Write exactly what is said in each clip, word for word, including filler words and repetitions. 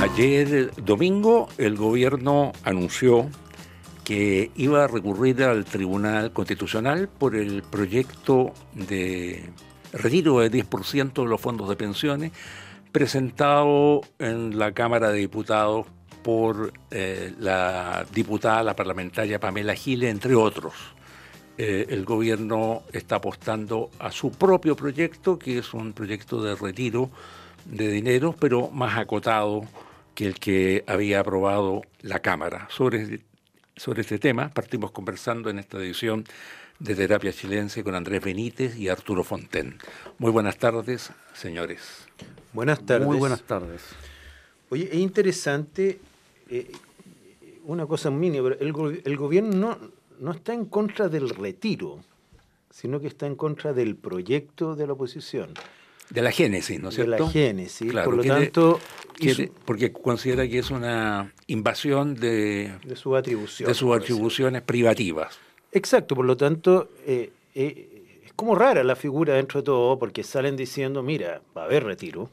Ayer domingo el gobierno anunció que iba a recurrir al Tribunal Constitucional por el proyecto de retiro del diez por ciento de los fondos de pensiones presentado en la Cámara de Diputados por eh, la diputada, la parlamentaria Pamela Giles, entre otros. Eh, el gobierno está apostando a su propio proyecto, que es un proyecto de retiro de dinero, pero más acotado que el que había aprobado la Cámara. Sobre, sobre este tema partimos conversando en esta edición de Terapia Chilense con Andrés Benítez y Arturo Fonten. Muy buenas tardes, señores. Buenas tardes. Muy buenas tardes. Oye, es interesante, eh, una cosa mínima, pero el, go- el gobierno no, no está en contra del retiro, sino que está en contra del proyecto de la oposición. De la génesis, ¿no es De cierto? la génesis, claro, por lo quiere, tanto... quiere, hizo, porque considera que es una invasión de, de sus atribuciones. de sus atribuciones privativas. Exacto, por lo tanto, eh, eh, es como rara la figura dentro de todo, porque salen diciendo, mira, va a haber retiro,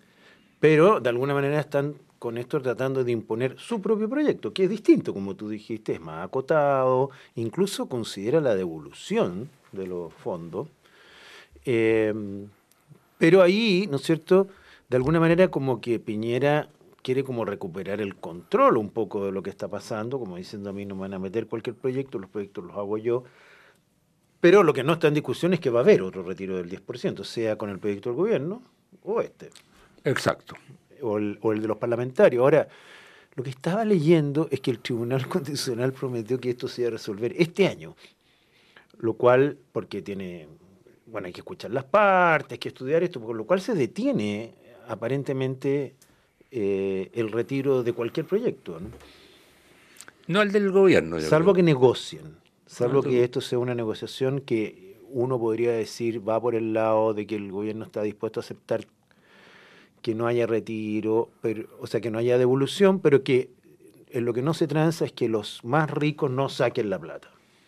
pero de alguna manera están con esto tratando de imponer su propio proyecto, que es distinto, como tú dijiste, es más acotado, incluso considera la devolución de los fondos. Eh, pero ahí, ¿no es cierto?, de alguna manera como que Piñera quiere como recuperar el control un poco de lo que está pasando, como diciendo a mí no me van a meter cualquier proyecto, los proyectos los hago yo. Pero lo que no está en discusión es que va a haber otro retiro del diez por ciento, sea con el proyecto del gobierno o este. Exacto. O el, o el de los parlamentarios. Ahora, lo que estaba leyendo es que el Tribunal Constitucional prometió que esto se iba a resolver este año, lo cual, porque tiene, bueno, hay que escuchar las partes, hay que estudiar esto, por lo cual se detiene aparentemente eh, el retiro de cualquier proyecto, ¿no? No el del gobierno. Yo Salvo creo. que negocien, salvo No, que tú- esto sea una negociación que uno podría decir va por el lado de que el gobierno está dispuesto a aceptar que no haya retiro, pero, o sea, que no haya devolución, pero que en lo que no se transa es que los más ricos no saquen la plata.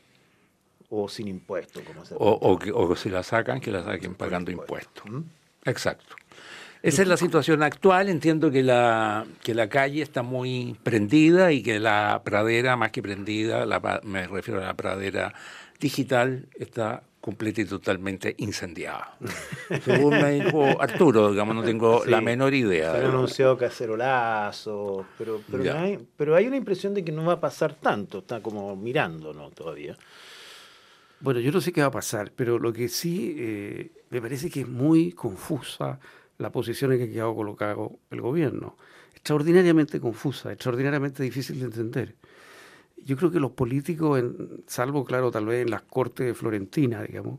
O sin impuestos, como se O, o, que, o que si la sacan, que la saquen pagando impuestos. ¿Mm? Exacto. Esa es la situación actual. Entiendo que la, que la calle está muy prendida y que la pradera, más que prendida, la, pa- me refiero a la pradera digital, está completa y totalmente incendiada. Según me dijo Arturo, digamos, no tengo Sí, la menor se idea. han anunciado cacerolazos, pero, pero, Ya. no hay, pero hay una impresión de que no va a pasar tanto, está como mirándonos todavía. Bueno, yo no sé qué va a pasar, pero lo que sí eh, me parece que es muy confusa la posición en que ha quedado colocado el gobierno. Extraordinariamente confusa, extraordinariamente difícil de entender. Yo creo que los políticos, en, salvo, claro, tal vez en las cortes de Florentina, digamos,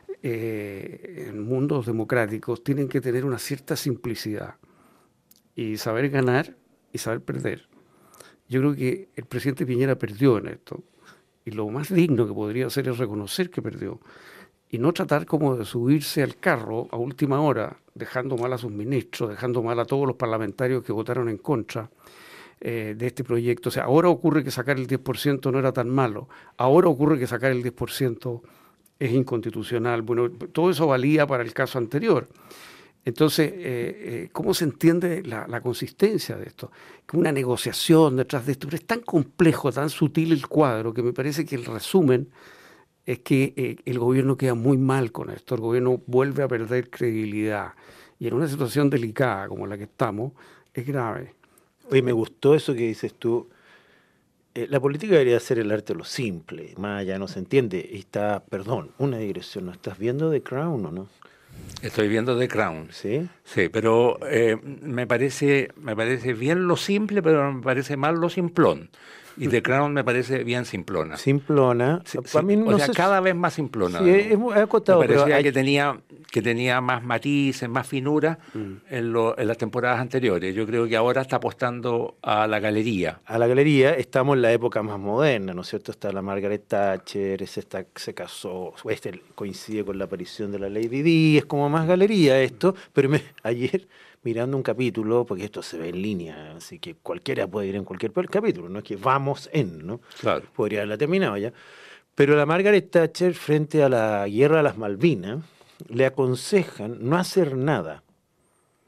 eh, en mundos democráticos, tienen que tener una cierta simplicidad y saber ganar y saber perder. Yo creo que el presidente Piñera perdió en esto. Y lo más digno que podría hacer es reconocer que perdió. Y no tratar como de subirse al carro a última hora, dejando mal a sus ministros, dejando mal a todos los parlamentarios que votaron en contra eh, de este proyecto. O sea, ahora ocurre que sacar el diez por ciento no era tan malo. Ahora ocurre que sacar el diez por ciento es inconstitucional. Bueno, todo eso valía para el caso anterior. Entonces, eh, eh, ¿cómo se entiende la, la consistencia de esto? Que una negociación detrás de esto, pero es tan complejo, tan sutil el cuadro, que me parece que el resumen es que eh, el gobierno queda muy mal con esto, el gobierno vuelve a perder credibilidad. Y en una situación delicada como la que estamos, es grave. Oye, me gustó eso que dices tú. Eh, la política debería ser el arte de lo simple, más allá no se entiende. Y está, perdón, una digresión, ¿no estás viendo The Crown o no? Estoy viendo The Crown. ¿Sí? Sí, pero eh, me parece me parece bien lo simple, pero me parece mal lo simplón. Y The Crown me parece bien simplona. Simplona. Sí, sí, Para mí o no sea, sé, cada vez más simplona. sí, es, es muy acotado, me parecía pero hay- que tenía que tenía más matices, más finura Mm. en, lo, en las temporadas anteriores. Yo creo que ahora está apostando a la galería. a la galería estamos en la época más moderna, ¿no es cierto? Está la Margaret Thatcher, ese está, se casó, este coincide con la aparición de la Lady Di, es como más galería esto, pero me- ayer mirando un capítulo, porque esto se ve en línea, así que cualquiera puede ir en cualquier capítulo, no es que vamos en, ¿no? Claro. Podría haberla terminado ya. Pero la Margaret Thatcher, frente a la guerra de las Malvinas, le aconsejan no hacer nada,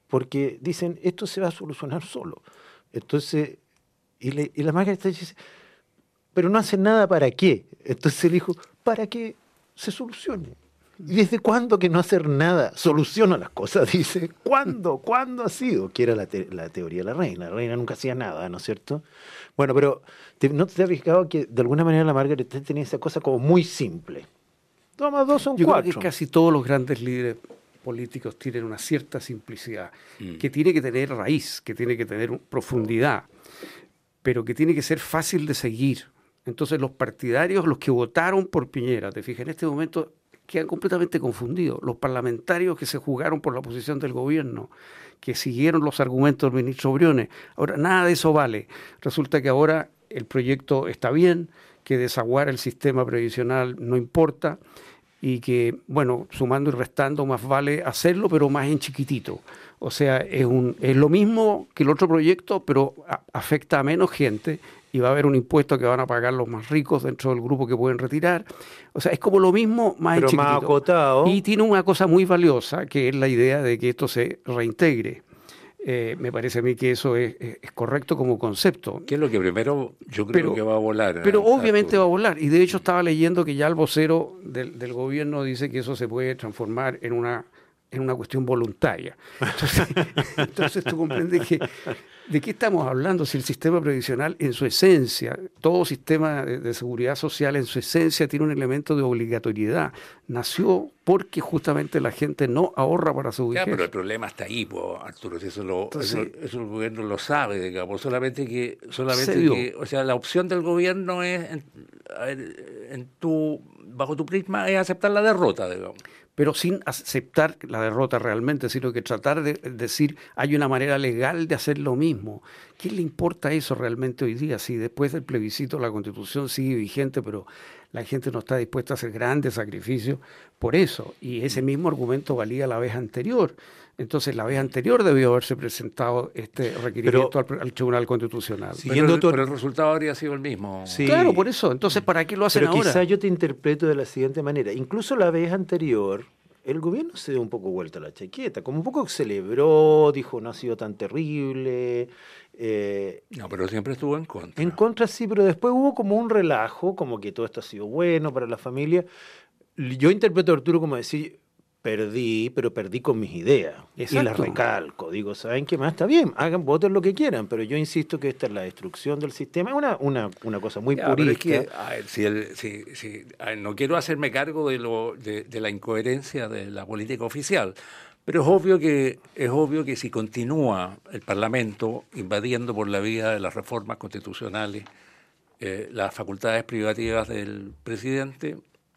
porque dicen, esto se va a solucionar solo. Entonces, y, le, y la Margaret Thatcher dice, pero no hacen nada, ¿para qué? Entonces él dijo, para que se solucione. ¿Y desde cuándo que no hacer nada soluciona las cosas? Dice, ¿cuándo? ¿Cuándo ha sido? Que era la, te la teoría de la reina. La reina nunca hacía nada, ¿no es cierto? Bueno, pero te, ¿no te has fijado que de alguna manera la Margaret Thatcher tenía esa cosa como muy simple? Dos más dos son Yo cuatro. creo que casi todos los grandes líderes políticos tienen una cierta simplicidad, mm. que tiene que tener raíz, que tiene que tener profundidad, pero que tiene que ser fácil de seguir. Entonces los partidarios, los que votaron por Piñera, te fijas, en este momento quedan completamente confundidos. Los parlamentarios que se jugaron por la posición del gobierno, que siguieron los argumentos del ministro Briones, ahora nada de eso vale. Resulta que ahora el proyecto está bien, que desaguar el sistema previsional no importa y que, bueno, sumando y restando más vale hacerlo, pero más en chiquitito. O sea, es, un, es lo mismo que el otro proyecto, pero a, afecta a menos gente y va a haber un impuesto que van a pagar los más ricos dentro del grupo que pueden retirar. O sea, es como lo mismo, más pero en chiquitito. Más acotado. Y tiene una cosa muy valiosa, que es la idea de que esto se reintegre. Eh, me parece a mí que eso es, es correcto como concepto. ¿Qué es lo que primero yo creo pero, que va a volar? Pero obviamente va a volar. Y de hecho estaba leyendo que ya el vocero del, del gobierno dice que eso se puede transformar en una, en una cuestión voluntaria. Entonces, entonces tú comprendes que ¿de qué estamos hablando? Si el sistema previsional en su esencia, todo sistema de, de seguridad social en su esencia tiene un elemento de obligatoriedad. Nació porque justamente la gente no ahorra para su vejez. Ya, pero el problema está ahí, pues, Arturo. Eso, lo, Entonces, eso, eso el gobierno lo sabe, digamos. Solamente que, solamente que, o sea, la opción del gobierno es, en, en tu, bajo tu prisma, es aceptar la derrota, digamos. Pero sin aceptar la derrota realmente, sino que tratar de decir hay una manera legal de hacer lo mismo. ¿Quién le importa eso realmente hoy día? Si después del plebiscito la Constitución sigue vigente, pero la gente no está dispuesta a hacer grandes sacrificios por eso. Y ese mismo argumento valía la vez anterior. Entonces, la vez anterior debió haberse presentado este requerimiento pero, al, al Tribunal Constitucional. Pero el, pero el resultado habría sido el mismo. Sí. Claro, por eso. Entonces, ¿para qué lo hacen pero ahora? Pero quizás yo te interpreto de la siguiente manera. Incluso la vez anterior, el gobierno se dio un poco vuelta a la chaqueta. Como un poco celebró, dijo, no ha sido tan terrible. Eh, no, pero siempre estuvo en contra. En contra sí, pero después hubo como un relajo, como que todo esto ha sido bueno para la familia. Yo interpreto a Arturo como decir... Perdí, pero perdí con mis ideas. Exacto. Y las recalco. Digo, ¿saben qué más? Está bien, hagan, voten lo que quieran, pero yo insisto que esta es la destrucción del sistema. Es una, una, una cosa muy ya, purista. Pero es que, a ver, si el, si, si, a ver, no quiero hacerme cargo de, lo, de, de la incoherencia de la política oficial, pero es obvio que es obvio que si continúa el Parlamento invadiendo por la vía de las reformas constitucionales eh, las facultades privativas del presidente,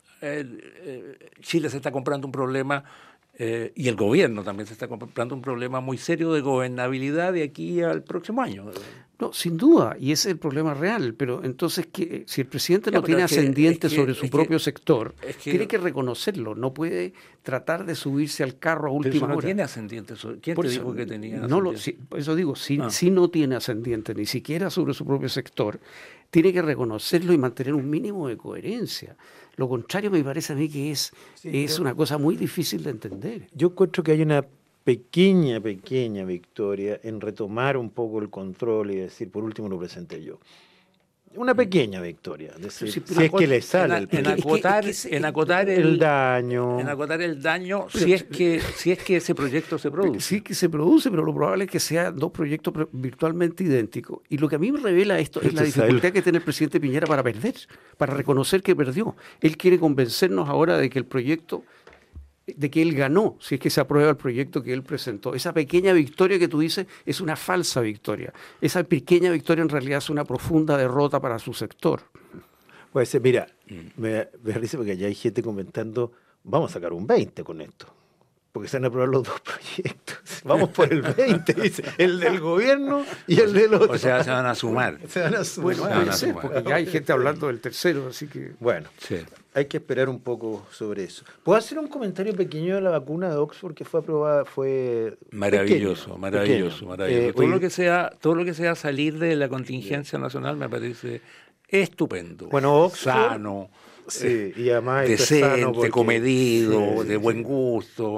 Chile se está comprando un problema eh, y el gobierno también se está comprando un problema muy serio de gobernabilidad de aquí al próximo año. No, sin duda, y ese es el problema real, pero entonces que si el presidente no ya, tiene es ascendiente que, es que, sobre su propio que, sector, es que, tiene que reconocerlo, no puede tratar de subirse al carro a última no hora. Tiene ascendiente, ¿quién Por te eso, dijo que tenía no lo, si, Eso digo, si, ah. si no tiene ascendiente ni siquiera sobre su propio sector, tiene que reconocerlo y mantener un mínimo de coherencia. Lo contrario me parece a mí que es, sí, es una cosa muy difícil de entender. Yo encuentro que hay una pequeña, pequeña victoria en retomar un poco el control y decir, por último lo presenté yo. Una pequeña victoria, es decir, sí, si es que le sale en, el en acotar, es que, es que, en acotar el, el daño, en acotar el daño, pero, si es que si es que ese proyecto se produce, sí que se produce, pero lo probable es que sean dos proyectos virtualmente idénticos. Y lo que a mí me revela esto es la dificultad que tiene el presidente Piñera para perder, para reconocer que perdió. Él quiere convencernos ahora de que el proyecto de que él ganó, si es que se aprueba el proyecto que él presentó. Esa pequeña victoria que tú dices es una falsa victoria. Esa pequeña victoria en realidad es una profunda derrota para su sector. Pues mira, me, me risa porque ya hay gente comentando, vamos a sacar un veinte con esto, porque se van a aprobar los dos proyectos. Vamos por el veinte, dice, el del gobierno y el del otro. O sea, se van a sumar. Se van a sumar. Bueno, puede ser, porque ya hay gente hablando del tercero, así que... Bueno, sí. Hay que esperar un poco sobre eso. ¿Puedo hacer un comentario pequeño de la vacuna de Oxford que fue aprobada? Fue maravilloso, pequeño, maravilloso, pequeño. maravilloso. Eh, todo, hoy... lo que sea, todo lo que sea salir de la contingencia nacional me parece estupendo. Bueno, Oxford... Sano. Sí, y además decente, sano porque... comedido, sí, de buen sí. gusto.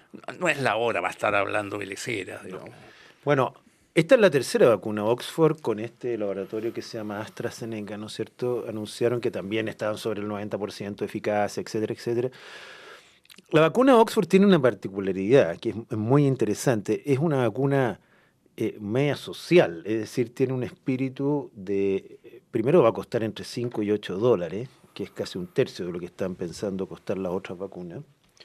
no es la hora para estar hablando beleceras, digamos. Bueno, esta es la tercera vacuna. Oxford, con este laboratorio que se llama AstraZeneca, ¿no es cierto?, anunciaron que también estaban sobre el noventa por ciento de eficacia, etcétera, etcétera. La vacuna Oxford tiene una particularidad que es muy interesante. Es una vacuna eh, media social, es decir, tiene un espíritu de... Primero va a costar entre cinco y ocho dólares, que es casi un tercio de lo que están pensando costar las otras vacunas.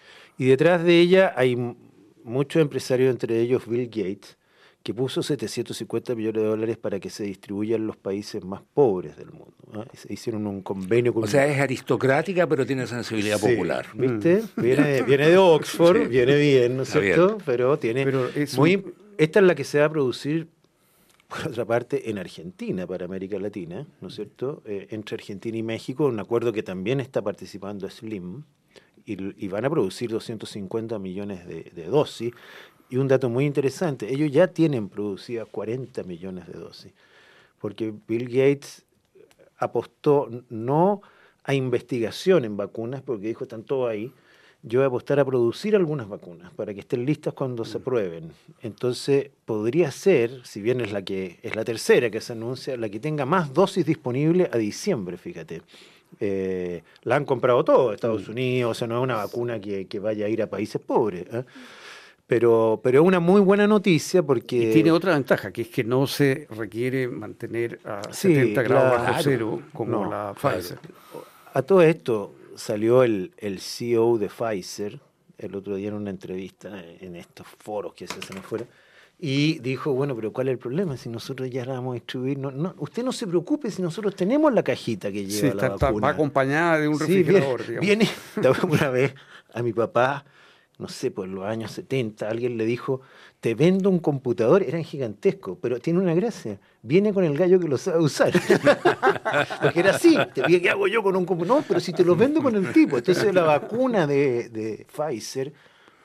Y detrás de ella hay muchos empresarios, entre ellos Bill Gates, que puso setecientos cincuenta millones de dólares para que se distribuyan en los países más pobres del mundo, ¿no? Hicieron un convenio con... O sea, es aristocrática, pero tiene sensibilidad sí, popular. ¿Viste? Viene, viene de Oxford, sí. Viene bien, ¿no es cierto? Bien. Pero tiene... Pero es muy, un... Esta es la que se va a producir, por otra parte, en Argentina, para América Latina, ¿no es cierto? Eh, entre Argentina y México, un acuerdo que también está participando Slim, y, y van a producir doscientos cincuenta millones de, de dosis. Y un dato muy interesante, ellos ya tienen producidas cuarenta millones de dosis, porque Bill Gates apostó no a investigación en vacunas, porque dijo, están todos ahí, yo voy a apostar a producir algunas vacunas para que estén listas cuando se aprueben. Entonces, podría ser, si bien es la que es la tercera que se anuncia, la que tenga más dosis disponible a diciembre, fíjate. Eh, la han comprado todo, Estados Unidos, o sea, no es una vacuna que, que vaya a ir a países pobres, ¿eh? Pero, pero es una muy buena noticia porque... Y tiene otra ventaja, que es que no se requiere mantener a sí, setenta grados la, bajo cero como no, la Pfizer. Claro. A todo esto salió el, el C E O de Pfizer el otro día en una entrevista en estos foros que se hacen afuera y dijo, bueno, pero ¿cuál es el problema? Si nosotros ya la vamos a distribuir, no, no, usted no se preocupe si nosotros tenemos la cajita que lleva sí, la está, vacuna. Está, va acompañada de un sí, refrigerador, viene, viene una vez a mi papá, no sé, por los años setenta, alguien le dijo, te vendo un computador, eran gigantescos, pero tiene una gracia, viene con el gallo que lo sabe usar. Porque era así, te dije, ¿qué hago yo con un computador? No, pero si te lo vendo con el tipo. Entonces la vacuna de, de Pfizer,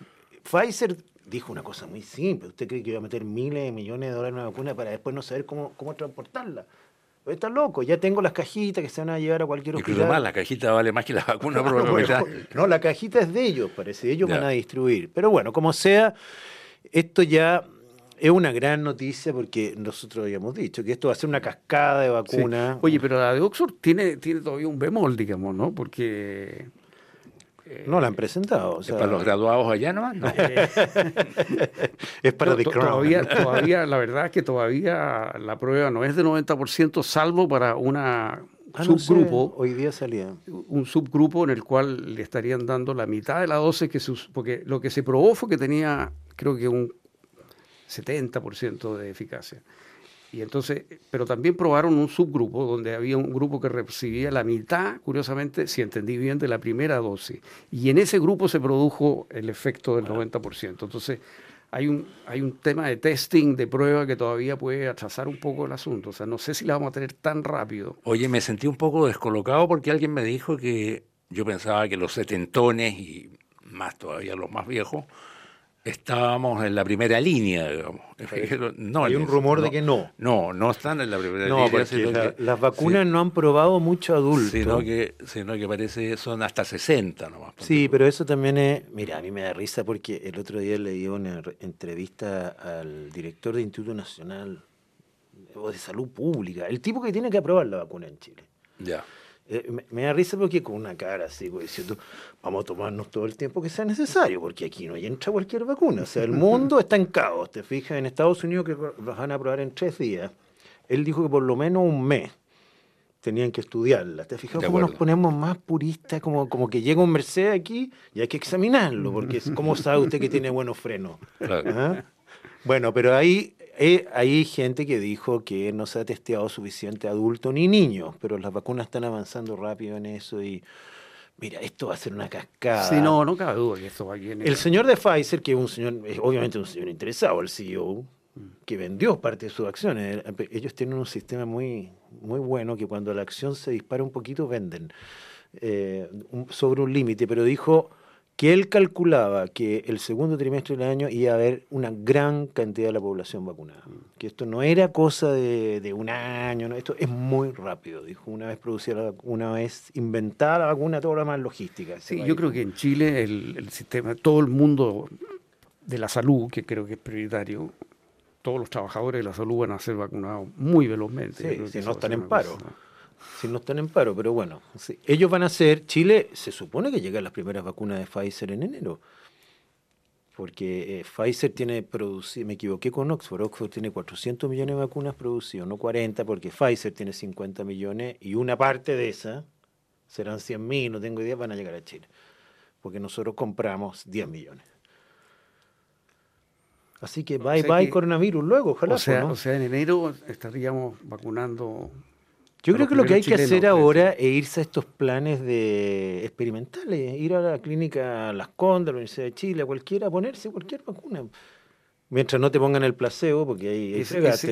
Pfizer dijo una cosa muy simple, ¿usted cree que iba a meter miles de millones de dólares en una vacuna para después no saber cómo, cómo transportarla? Está loco, ya tengo las cajitas que se van a llevar a cualquier hospital. Incluso más, la cajita vale más que la vacuna probablemente. Bueno, no, la cajita es de ellos, parece, ellos ya van a distribuir. Pero bueno, como sea, esto ya es una gran noticia porque nosotros habíamos dicho que esto va a ser una cascada de vacunas. Sí. Oye, pero la de Oxford tiene, tiene todavía un bemol, digamos, ¿no? Porque... Eh, no la han presentado. O sea, ¿es para los graduados allá nomás? No. Es para The Crown. Todavía, todavía, la verdad es que todavía la prueba no es de noventa por ciento, salvo para una ah, subgrupo. No sé, hoy día salía. Un subgrupo en el cual le estarían dando la mitad de la dosis que se, porque lo que se probó fue que tenía, creo que un setenta por ciento de eficacia. Y entonces, pero también probaron un subgrupo donde había un grupo que recibía la mitad, curiosamente, si entendí bien, de la primera dosis. Y en ese grupo se produjo el efecto del noventa por ciento. Entonces, hay un, hay un tema de testing, de prueba, que todavía puede atrasar un poco el asunto. O sea, no sé si la vamos a tener tan rápido. Oye, me sentí un poco descolocado porque alguien me dijo que yo pensaba que los setentones y más todavía los más viejos estábamos en la primera línea, digamos. No, hay un rumor no, de que no. No, no están en la primera no, línea. Porque la, que, las vacunas sí, no han probado mucho adultos. Sino que, sino que parece que son hasta sesenta nomás. Sí, pero eso también es... Mira, a mí me da risa porque el otro día leí una entrevista al director del Instituto Nacional de Salud Pública, el tipo que tiene que aprobar la vacuna en Chile. Ya. Eh, me, me da risa porque con una cara así, pues, diciendo, vamos a tomarnos todo el tiempo que sea necesario, porque aquí no entra cualquier vacuna. O sea, el mundo está en caos. Te fijas, en Estados Unidos que los van a aprobar en tres días. Él dijo que por lo menos un mes tenían que estudiarla. ¿Te fijas cómo nos ponemos más puristas? Como, como que llega un Mercedes aquí y hay que examinarlo, porque ¿cómo sabe usted que tiene buenos frenos? Claro. ¿Ah? Bueno, pero ahí... Eh, hay gente que dijo que no se ha testeado suficiente adulto ni niños, pero las vacunas están avanzando rápido en eso y mira, esto va a ser una cascada. Sí, no, no cabe duda que esto va a ir. El señor de Pfizer, que es un señor, es obviamente un señor interesado, el C E O, que vendió parte de sus acciones, ellos tienen un sistema muy, muy bueno que cuando la acción se dispara un poquito venden eh, un, sobre un límite, pero dijo que él calculaba que el segundo trimestre del año iba a haber una gran cantidad de la población vacunada. Que esto no era cosa de, de un año, ¿no? Esto es muy rápido, dijo. Una vez producida la vacuna, una vez inventada la vacuna, todo lo más logística. Sí, yo creo que en Chile el, el sistema, todo el mundo de la salud, que creo que es prioritario, todos los trabajadores de la salud van a ser vacunados muy velozmente. Sí, si no están en paro. Cosa, si no están en paro, pero bueno, sí. Ellos van a hacer, Chile se supone que llegan las primeras vacunas de Pfizer en enero, porque eh, Pfizer tiene producido, me equivoqué con Oxford, Oxford tiene cuatrocientos millones de vacunas producidas, no cuarenta, porque Pfizer tiene cincuenta millones y una parte de esa, serán cien mil, no tengo idea, van a llegar a Chile, porque nosotros compramos diez millones. Así que bye o sea bye que, coronavirus luego, ojalá. O sea, ¿no? o sea, en enero estaríamos vacunando. Yo creo que lo que hay que hacer ahora es irse a estos planes de experimentales, ir a la clínica Las Condes, a la Universidad de Chile, a cualquiera, a ponerse cualquier vacuna. Mientras no te pongan el placebo, porque ahí, ahí fregaste.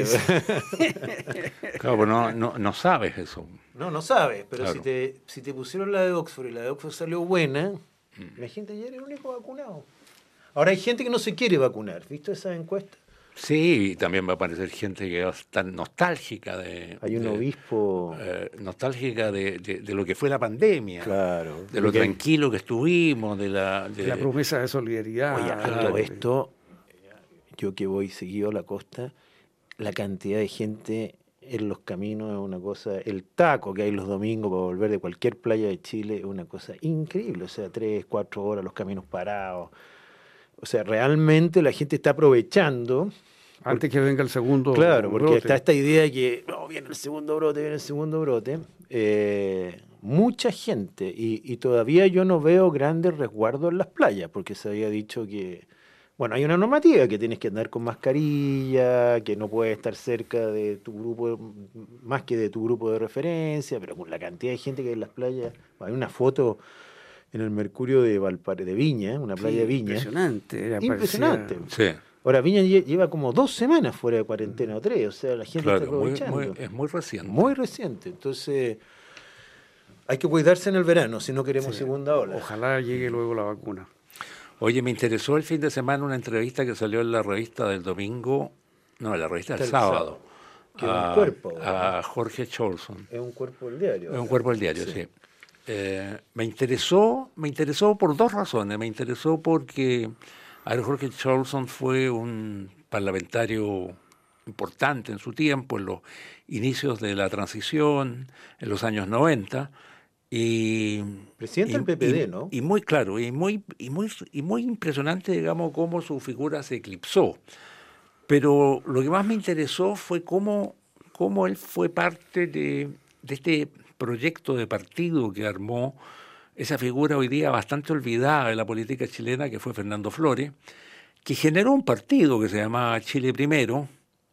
Claro, pero no, no, no sabes eso. No, no sabes, pero claro. si, te, si te pusieron la de Oxford y la de Oxford salió buena, mm. la gente ya era el único vacunado. Ahora hay gente que no se quiere vacunar, ¿viste esa encuesta? Sí, y también va a aparecer gente que va a estar nostálgica de... Hay un de, obispo... Eh, nostálgica de, de, de lo que fue la pandemia. Claro. De lo que... tranquilo que estuvimos, de la... De la promesa de solidaridad. Oye, a todo esto, yo que voy seguido a la costa, la cantidad de gente en los caminos es una cosa... El taco que hay los domingos para volver de cualquier playa de Chile es una cosa increíble. O sea, tres, cuatro horas los caminos parados... O sea, realmente la gente está aprovechando. Antes que venga el segundo Claro, porque brote. Está esta idea de que no, viene el segundo brote, viene el segundo brote. Eh, mucha gente, y, y todavía yo no veo grandes resguardos en las playas, porque se había dicho que, bueno, hay una normativa que tienes que andar con mascarilla, que no puedes estar cerca de tu grupo, más que de tu grupo de referencia, pero con la cantidad de gente que hay en las playas, hay una foto... en el Mercurio de Valpare, de Viña, una playa sí, de Viña. Impresionante. Era impresionante. Parecía... Sí. Ahora, Viña lleva como dos semanas fuera de cuarentena o tres, o sea, la gente claro, está aprovechando. Muy, muy, es muy reciente. Muy reciente, entonces hay que cuidarse en el verano si no queremos sí. segunda ola. Ojalá llegue luego la vacuna. Oye, me interesó el fin de semana una entrevista que salió en la revista del domingo, no, en la revista del sábado. Que a, un cuerpo, a Jorge Cholson. Es un cuerpo del diario. Es un cuerpo del diario, sí. sí. Eh, me interesó, me interesó por dos razones. Me interesó porque a ver, Jorge Cholson fue un parlamentario importante en su tiempo, en los inicios de la transición, en los años noventa, y presidente y, del P P D, y, ¿no? Y muy claro, y muy, y muy, y muy impresionante, digamos, cómo su figura se eclipsó. Pero lo que más me interesó fue cómo, cómo él fue parte de, de este proyecto de partido que armó esa figura hoy día bastante olvidada de la política chilena, que fue Fernando Flores, que generó un partido que se llamaba Chile Primero,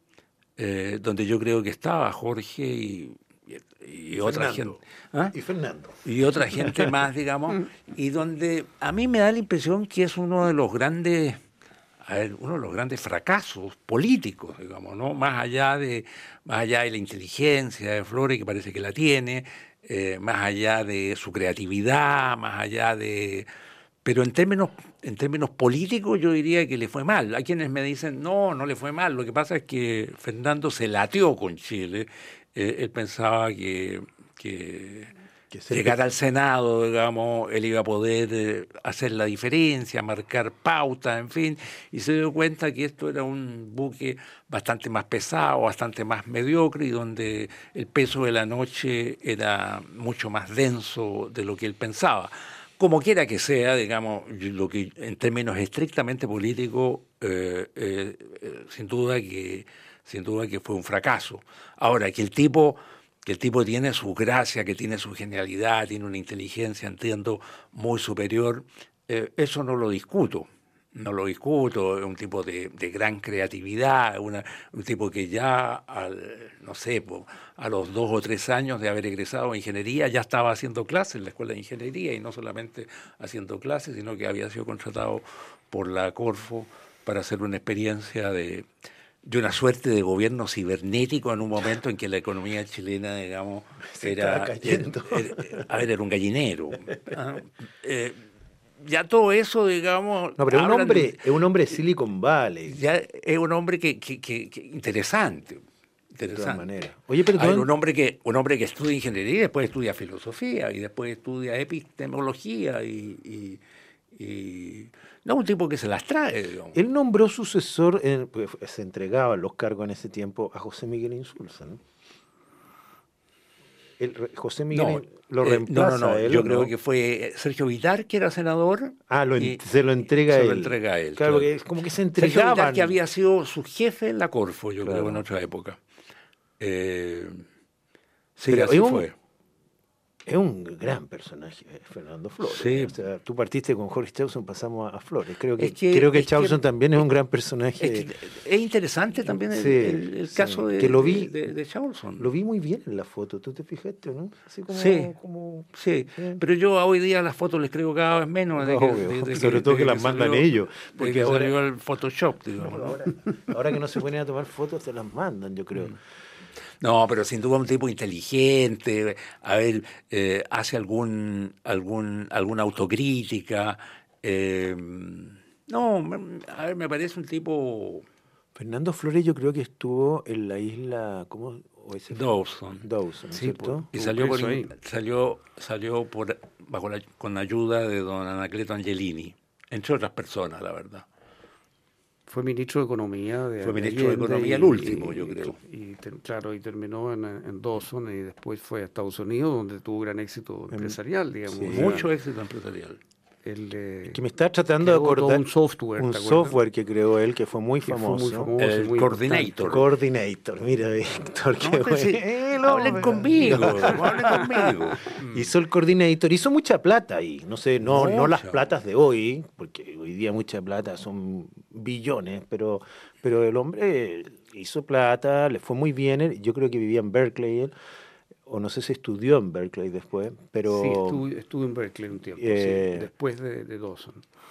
eh, donde yo creo que estaba Jorge y, y, y otra gente. ¿Ah? Y Fernando. Y otra gente más, digamos, y donde a mí me da la impresión que es uno de los grandes... A ver, uno de los grandes fracasos políticos, digamos, ¿no? Más allá de, más allá de la inteligencia de Flores, que parece que la tiene, eh, más allá de su creatividad, más allá de... Pero en términos, en términos políticos yo diría que le fue mal. Hay quienes me dicen, no, no le fue mal. Lo que pasa es que Fernando se lateó con Chile. Eh, él pensaba que... que llegar al Senado, digamos, él iba a poder eh, hacer la diferencia, marcar pauta, en fin, y se dio cuenta que esto era un buque bastante más pesado, bastante más mediocre, y donde el peso de la noche era mucho más denso de lo que él pensaba. Como quiera que sea, digamos, lo que en términos estrictamente políticos, eh, eh, eh, sin duda que sin duda que fue un fracaso. Ahora, que el tipo... que el tipo tiene su gracia, que tiene su genialidad, tiene una inteligencia, entiendo, muy superior, eh, eso no lo discuto, no lo discuto, es un tipo de, de gran creatividad, una, un tipo que ya, al, no sé, a los dos o tres años de haber egresado a ingeniería, ya estaba haciendo clases en la escuela de ingeniería, y no solamente haciendo clases, sino que había sido contratado por la Corfo para hacer una experiencia de... de una suerte de gobierno cibernético en un momento en que la economía chilena, digamos, Se era, cayendo. era, era, a ver, era un gallinero. ¿Ah? Eh, ya todo eso, digamos... No, pero es un hombre, de, es un hombre de Silicon Valley. Ya es un hombre que, que, que, que interesante. interesante. De todas maneras. Oye, pero a ver, un hombre que un hombre que estudia ingeniería y después estudia filosofía y después estudia epistemología y... y y no un tipo que se las trae, digamos. Él nombró sucesor, en, pues, se entregaban los cargos en ese tiempo a José Miguel Insulza, ¿no? El, José Miguel No, lo eh, reemplaza no, no, no. a él, Yo ¿no? creo que fue Sergio Villar, que era senador. Ah, lo en- y se lo entrega a se él. lo entrega a él. Claro, claro. porque es como que se Sergio entregaban. Villar, que había sido su jefe en la Corfo, yo Claro. creo, en otra época. Eh, sí, Pero así es un- fue. Es un gran personaje, eh, Fernando Flores. Sí. O sea, tú partiste con Jorge Chauson, pasamos a, a Flores. Creo que, Es que- creo que es que- Chauson también es un gran personaje. Es, que es interesante también el, Sí, el- el sí. caso de, Que lo vi- de, de, de Chauson. Lo vi muy bien en la foto, ¿tú te fijaste, no? Así como, Sí. como- Sí, Sí. pero yo hoy día las fotos les creo cada vez menos. De que, Obvio, de- de sobre todo de que las mandan salió- ellos, de porque que ahora- salió el Photoshop, digamos. ¿no? ahora, ahora que no se ponen a tomar fotos, te las mandan, yo creo. No, pero sin duda un tipo inteligente, a ver, eh, hace algún, algún, alguna autocrítica. eh, no, me- a ver, me parece un tipo Fernando Flores yo creo que estuvo en la isla, ¿cómo? O ese- Dawson. Dawson, Sí, ¿cierto? Y Estuvo salió, por, preso in- salió, salió por, bajo la, con ayuda de don Anacleto Angelini, entre otras personas, la verdad. Fue ministro de Economía. De Fue ministro de Allende Economía, y- el último, y- yo creo. Y, ter- claro, y terminó en, en Dawson y después fue a Estados Unidos, donde tuvo gran éxito empresarial, digamos. sí. O sea, Mucho éxito empresarial. él, eh, Que me está tratando de creó todo acordar un software, un ¿te acuerdas? software que creó él que fue muy que fue famoso. muy famoso, El muy Coordinator. importante. Coordinator, mira Víctor, qué No, pues sí, bueno. hablen conmigo, hablen conmigo. Hizo el Coordinator, hizo mucha plata ahí, no sé, no, no las Mucha. platas de hoy, porque hoy día mucha plata son billones, pero, pero el hombre hizo plata, le fue muy bien, él- yo creo que vivía en Berkeley, él, o no sé si estudió en Berkeley después, pero Sí, estuvo, estuvo en Berkeley un tiempo, Eh, sí, después de, de Dawson.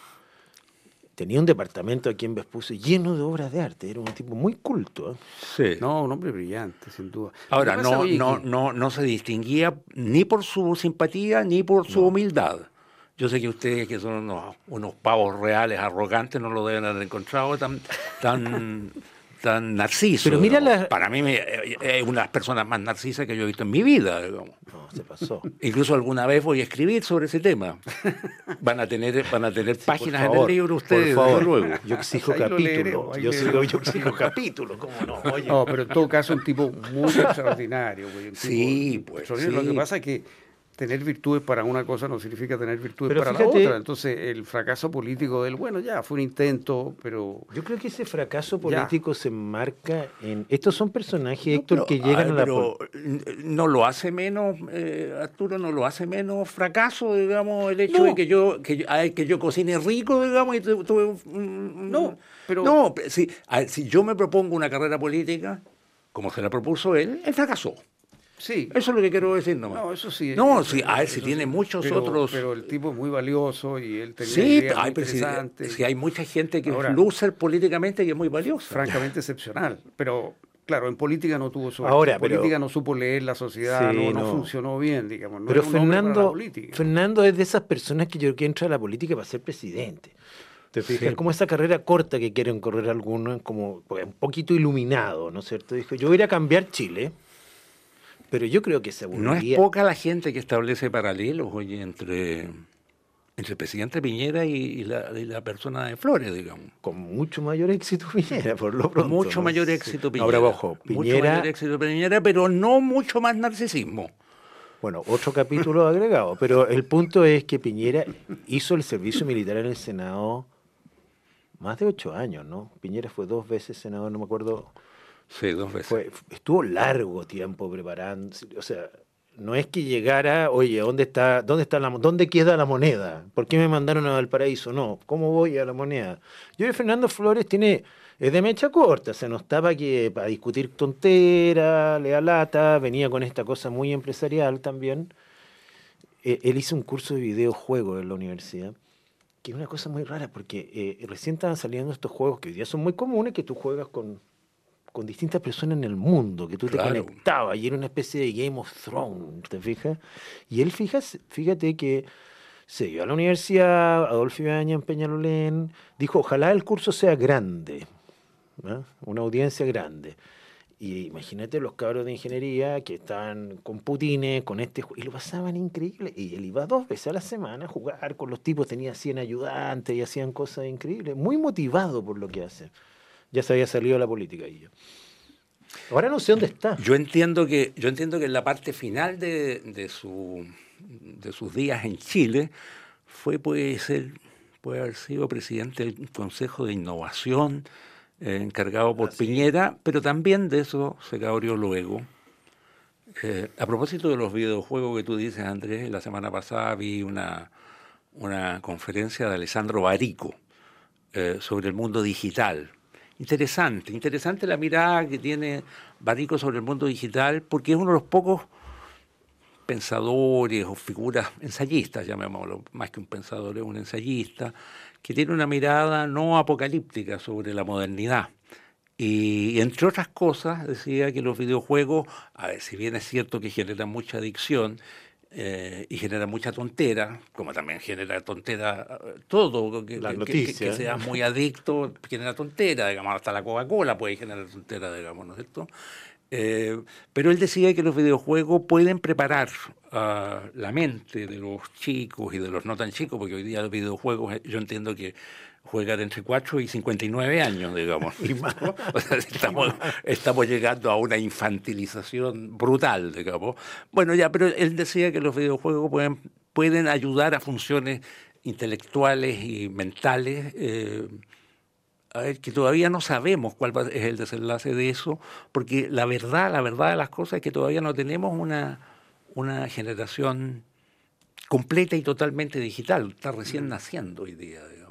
tenía un departamento aquí en Vespucio lleno de obras de arte, era un tipo muy culto. ¿eh? Sí. No, un hombre brillante, sin duda. Ahora, Lo que pasa, no, oye, no, que- no, no se distinguía ni por su simpatía ni por su humildad. Yo sé que ustedes, que son unos, unos pavos reales, arrogantes, no lo deben haber encontrado tan, tan, tan narciso. Pero mira digamos. la- Para mí me- es una de las personas más narcisas que yo he visto en mi vida. Digamos. No, se pasó. Incluso alguna vez voy a escribir sobre ese tema. Van a tener, van a tener páginas Por en favor, el libro por ustedes, favor. desde luego. Yo exijo Ahí lo capítulo. leeremos, ahí Yo, leeremos. sigo, yo exijo capítulo, ¿cómo no? Oye. No, pero en todo caso un tipo muy extraordinario. Güey, un tipo Sí, pues, extraordinario. sí. Lo que pasa es que tener virtudes para una cosa no significa tener virtudes Pero para fíjate- la otra. Entonces el fracaso político del, bueno, ya fue un intento, pero Yo creo que ese fracaso Ya. político se marca en... Estos son personajes, No, Héctor, pero, que llegan ay, a la... pero pol- no lo hace menos, eh, Arturo, no lo hace menos fracaso, digamos, el hecho No. de que yo que, yo- ay, que yo cocine rico, digamos, y tu- tuve un- un- No, pero- No, pe- si, a ver, si yo me propongo una carrera política, como se la propuso él, él fracasó. sí. Eso es lo que quiero decir nomás. No, eso sí. No, eso- sí, a ver, eso si sí. tiene muchos Pero- otros... Pero el tipo es muy valioso y él tenía Sí, ideas muy ay, pero si, interesantes, si hay mucha gente que Ahora- es loser políticamente y es muy valiosa. francamente excepcional. Pero claro, en política no tuvo suerte. Ahora, en pero- política no supo leer la sociedad, Sí, no, no no. funcionó bien, digamos. No Pero era un hombre para la Fernando, política. Fernando es de esas personas que yo creo que entra a la política para ser presidente. ¿Te fijas? Es como esa carrera corta que quieren correr algunos, como pues, un poquito iluminado, ¿no es cierto? Dijo, yo voy a ir a cambiar Chile, pero yo creo que se No es aburriría. poca la gente que establece paralelos, oye, entre, entre el presidente Piñera y, y la, y la persona de Flores, digamos. Con mucho mayor éxito Piñera, por lo pronto. Mucho ¿no? mayor Sí. éxito Piñera. Ahora, ojo, Mucho Piñera, mayor éxito Piñera, pero no mucho más narcisismo. bueno, otro capítulo agregado, pero el punto es que Piñera hizo el servicio militar en el Senado más de ocho años, ¿no? Piñera fue dos veces senador, no me acuerdo. Sí, dos veces. Fue, estuvo largo tiempo preparándose, o sea, no es que llegara, oye, ¿dónde está, dónde está la, dónde queda la moneda? ¿Por qué me mandaron a Valparaíso? No, ¿cómo voy a la moneda? Yo creo que Fernando Flores tiene, es de mecha corta, o sea, no estaba que para discutir tonteras, le da lata, venía con esta cosa muy empresarial también. Eh, él hizo un curso de videojuegos en la universidad, que es una cosa muy rara, porque eh, recién estaban saliendo estos juegos que hoy día son muy comunes, que tú juegas con con distintas personas en el mundo, que tú Claro. te conectabas y era una especie de Game of Thrones, ¿te fijas? Y él, fijas, fíjate que se dio a la universidad, Adolfo Ibáñez en Peñalolén, dijo, ojalá el curso sea grande, ¿no? Una audiencia grande. Y imagínate los cabros de ingeniería que estaban con putines, con este, y lo pasaban increíble. Y él iba dos veces a la semana a jugar con los tipos, tenía cien ayudantes y hacían cosas increíbles. Muy motivado por lo que hacen. Ya se había salido de la política y yo. Ahora no sé dónde está. Yo entiendo que, yo entiendo que en la parte final de, de, su, de sus días en Chile fue, puede ser, puede haber sido presidente del Consejo de Innovación, Eh, encargado por Así. Piñera, pero también de eso se cabrió luego. Eh, a propósito de los videojuegos que tú dices, Andrés, la semana pasada vi una, una conferencia de Alessandro Barico eh, sobre el mundo digital. Interesante, interesante la mirada que tiene Barico sobre el mundo digital, porque es uno de los pocos pensadores o figuras ensayistas, llamémoslo, más que un pensador, es un ensayista, que tiene una mirada no apocalíptica sobre la modernidad. Y, entre otras cosas, decía que los videojuegos, a ver, si bien es cierto que generan mucha adicción eh, y generan mucha tontera, como también genera tontera todo, que, Las que, noticias, que, que seas muy adicto genera tontera, digamos, hasta la Coca-Cola puede generar tontera, digamos, ¿no es cierto? Eh, pero él decía que los videojuegos pueden preparar uh, la mente de los chicos y de los no tan chicos, porque hoy día los videojuegos yo entiendo que juegan entre cuatro y cincuenta y nueve años, digamos. Y más. O sea, estamos, estamos llegando a una infantilización brutal, digamos. Bueno, ya, pero él decía que los videojuegos pueden, pueden ayudar a funciones intelectuales y mentales, eh, a ver, que todavía no sabemos cuál es el desenlace de eso, porque la verdad, la verdad de las cosas es que todavía no tenemos una, una generación completa y totalmente digital. Está recién naciendo hoy día, digamos.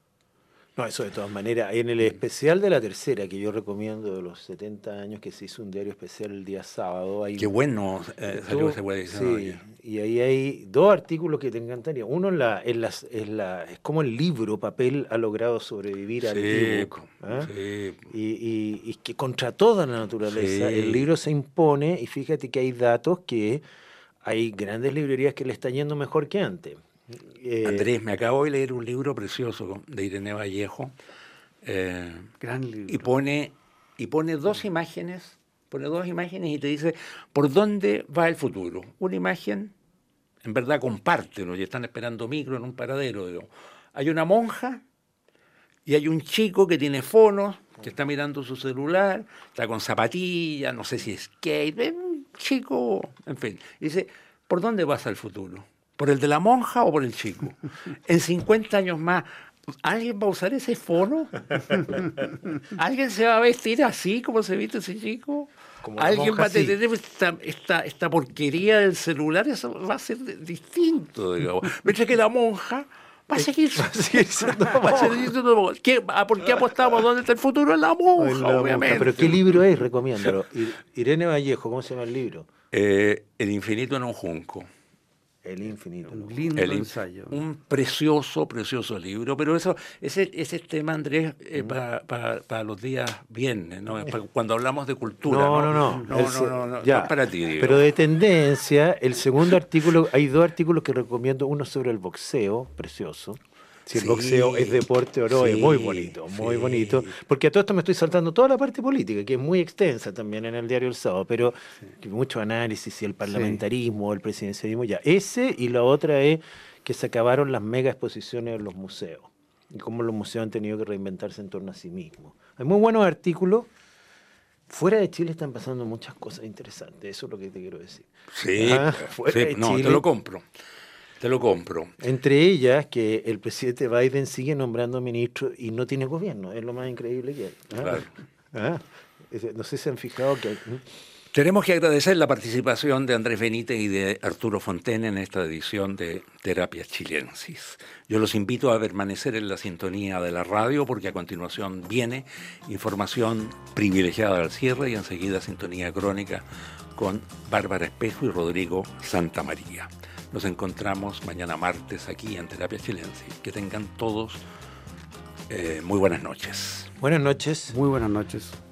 No, eso de todas maneras. En el especial de La Tercera, que yo recomiendo de los setenta años, que se hizo un diario especial el día sábado. Hay, Qué bueno eh, salió ese güey. Sí, y ahí hay dos artículos que te encantaría. Uno en la, en las, en la, es como el libro, papel ha logrado sobrevivir al sí, ebook. ¿eh? Sí. Y, y, y que contra toda la naturaleza, sí. El libro se impone, y fíjate que hay datos que hay grandes librerías que le están yendo mejor que antes. Eh, Andrés, me acabo de leer un libro precioso de Irene Vallejo, eh, Gran libro. y pone y pone dos imágenes, pone dos imágenes y te dice por dónde va el futuro. Una imagen, en verdad compártelo, y están esperando micro en un paradero. Digo. Hay una monja y hay un chico que tiene fonos, que está mirando su celular, está con zapatillas, no sé si es skate, un chico, en fin. Y dice, ¿por dónde pasa el futuro? ¿Por el de la monja o por el chico? En cincuenta años más, ¿alguien va a usar ese fono? ¿Alguien se va a vestir así como se viste ese chico? ¿Alguien monja, va a tener sí. esta, esta, esta porquería del celular? Eso va a ser distinto, digamos. Mientras que la monja va a seguir, va a seguir siendo va a seguir siendo ¿Qué, ¿Por qué apostamos? ¿Dónde está el futuro? En la monja, en la obviamente. Monja. ¿Pero qué libro es? Recomiéndalo. Irene Vallejo, ¿cómo se llama el libro? Eh, El infinito en un junco. El infinito. Un lindo el, ensayo. Un precioso, precioso libro. Pero eso, ese, ese tema, Andrés, eh, mm. para pa, pa los días viernes, ¿no? Pa, cuando hablamos de cultura. No, no, no. No, no, no, no, no, ya. no es para ti, digo. Pero de tendencia, el segundo artículo, hay dos artículos que recomiendo. Uno sobre el boxeo, precioso. Si el sí, boxeo es deporte o no, sí, es muy bonito, muy sí. bonito. Porque a todo esto me estoy saltando toda la parte política, que es muy extensa también en el diario El Sábado, pero sí. mucho análisis, si el parlamentarismo, sí. el presidencialismo, ya. Ese, y la otra es que se acabaron las mega exposiciones en los museos, y cómo los museos han tenido que reinventarse en torno a sí mismos. Hay muy buenos artículos. Fuera de Chile están pasando muchas cosas interesantes, eso es lo que te quiero decir. Sí, ah, fuera sí, de no, Chile, te lo compro. Te lo compro. Entre ellas, que el presidente Biden sigue nombrando ministros y no tiene gobierno. Es lo más increíble que hay. ¿Ah? Claro. ¿Ah? No sé si se han fijado que... Tenemos que agradecer la participación de Andrés Benítez y de Arturo Fontaine en esta edición de Terapias Chilensis. Yo los invito a permanecer en la sintonía de la radio porque a continuación viene información privilegiada al cierre y enseguida sintonía crónica con Bárbara Espejo y Rodrigo Santamaría. Nos encontramos mañana martes aquí en Terapias Chilensis. Que tengan todos eh, muy buenas noches. Buenas noches. Muy buenas noches.